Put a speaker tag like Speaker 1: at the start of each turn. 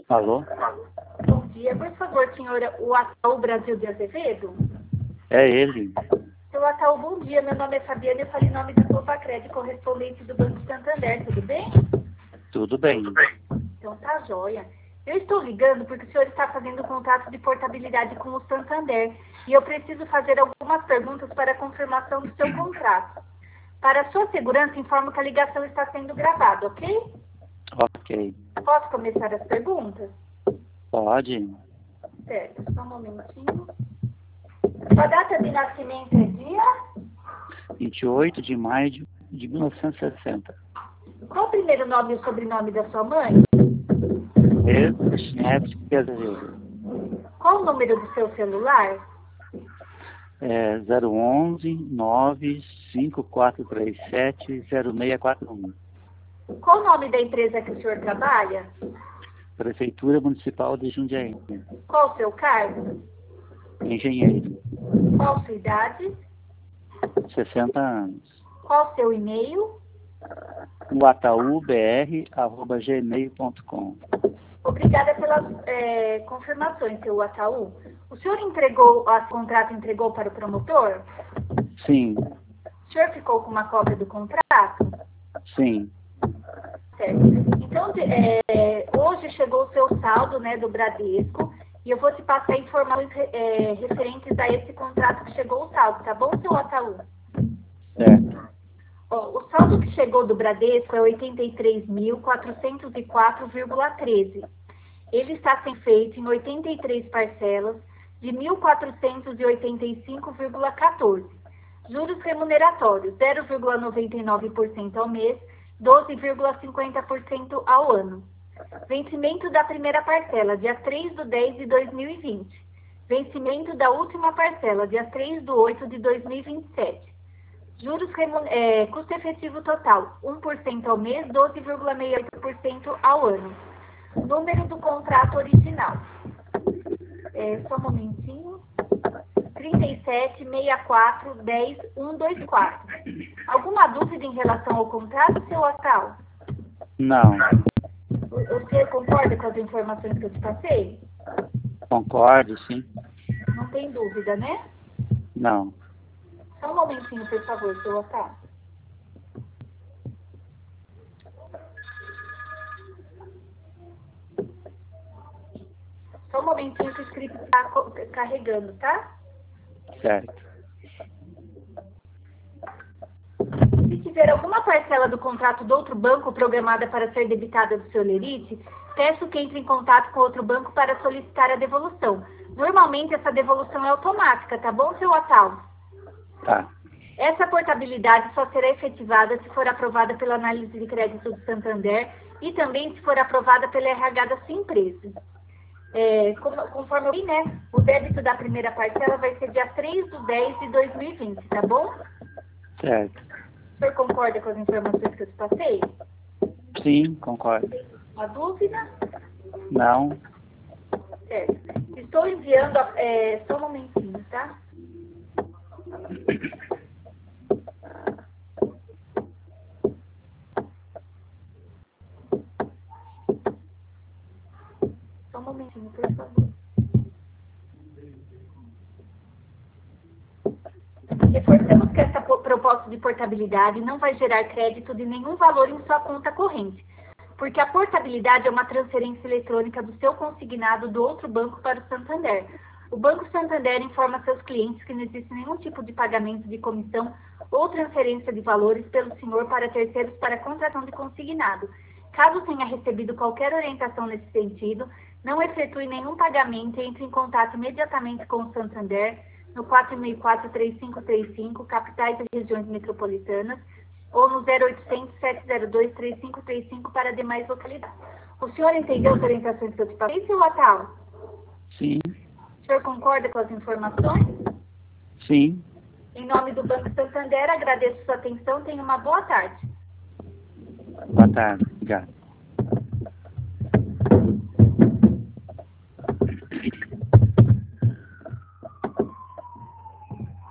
Speaker 1: Alô?
Speaker 2: Bom dia. Por favor, senhora, o Ataú Brasil de Azevedo?
Speaker 1: É ele.
Speaker 2: Seu Ataú, bom dia. Meu nome é Fabiana e eu falo em nome da Sopacred, correspondente do Banco Santander. Tudo bem?
Speaker 1: Tudo bem.
Speaker 2: Então tá joia. Eu estou ligando porque o senhor está fazendo um contrato de portabilidade com o Santander e eu preciso fazer algumas perguntas para a confirmação do seu contrato. Para sua segurança, informo que a ligação está sendo gravada, ok?
Speaker 1: Ok.
Speaker 2: Posso começar as perguntas?
Speaker 1: Pode?
Speaker 2: Certo, só um momentinho. Sua data de nascimento é dia?
Speaker 1: 28 de maio de 1960.
Speaker 2: Qual o primeiro nome e o sobrenome da sua mãe?
Speaker 1: Chinete Azevedo.
Speaker 2: Qual o número do seu celular?
Speaker 1: É 011 95437 0641.
Speaker 2: Qual o nome da empresa que o senhor trabalha?
Speaker 1: Prefeitura Municipal de Jundiaí.
Speaker 2: Qual o seu cargo?
Speaker 1: Engenheiro.
Speaker 2: Qual sua idade?
Speaker 1: 60 anos.
Speaker 2: Qual o seu e-mail?
Speaker 1: ataubr@gmail.com.
Speaker 2: Obrigada pelas confirmações, seu Ataú. O senhor entregou, o contrato entregou para o promotor?
Speaker 1: Sim.
Speaker 2: O senhor ficou com uma cópia do contrato?
Speaker 1: Sim.
Speaker 2: Certo. Então, hoje chegou o seu saldo, né, do Bradesco, e eu vou te passar informações referentes a esse contrato que chegou o saldo, tá bom, seu Ataú?
Speaker 1: Certo.
Speaker 2: Ó, o saldo que chegou do Bradesco é 83.404,13. Ele está sendo feito em 83 parcelas de 1.485,14. Juros remuneratórios, 0,99% ao mês, 12,50% ao ano. Vencimento da primeira parcela, dia 3/10/2020. Vencimento da última parcela, dia 3/8/2027. Juros custo efetivo total, 1% ao mês, 12,68% ao ano. Número do contrato original. Só um momentinho. 376410-124. Alguma dúvida em relação ao contrato, seu Ataú?
Speaker 1: Não.
Speaker 2: Você concorda com as informações que eu te passei?
Speaker 1: Concordo, sim.
Speaker 2: Não tem dúvida, né?
Speaker 1: Não.
Speaker 2: Só um momentinho, por favor, seu Ataú. Só um momentinho que o script está carregando, tá?
Speaker 1: Certo.
Speaker 2: Se tiver alguma parcela do contrato do outro banco programada para ser debitada do seu lerite, peço que entre em contato com outro banco para solicitar a devolução. Normalmente essa devolução é automática, tá bom, seu Ataú?
Speaker 1: Tá.
Speaker 2: Essa portabilidade só será efetivada se for aprovada pela análise de crédito do Santander e também se for aprovada pela RH da sua empresa. Conforme eu vi, né, o débito da primeira parcela vai ser dia 3/10/2020, tá bom?
Speaker 1: Certo.
Speaker 2: O senhor concorda com as informações que eu te passei?
Speaker 1: Sim, concordo.
Speaker 2: Uma dúvida?
Speaker 1: Não.
Speaker 2: Certo. Estou enviando, só um momentinho, tá? Só um momentinho, por favor. Reforçamos que essa proposta de portabilidade não vai gerar crédito de nenhum valor em sua conta corrente, porque a portabilidade é uma transferência eletrônica do seu consignado do outro banco para o Santander. O Banco Santander informa seus clientes que não existe nenhum tipo de pagamento de comissão ou transferência de valores pelo senhor para terceiros para contratação de consignado. Caso tenha recebido qualquer orientação nesse sentido, não efetue nenhum pagamento e entre em contato imediatamente com o Santander no 464-3535, capitais e regiões metropolitanas, ou no 0800-702-3535 para demais localidades. O senhor entendeu as orientações que eu te passei, seu Ataú?
Speaker 1: Sim.
Speaker 2: O senhor concorda com as informações?
Speaker 1: Sim.
Speaker 2: Em nome do Banco Santander, agradeço sua atenção. Tenha uma boa tarde.
Speaker 1: Boa tarde. Obrigado.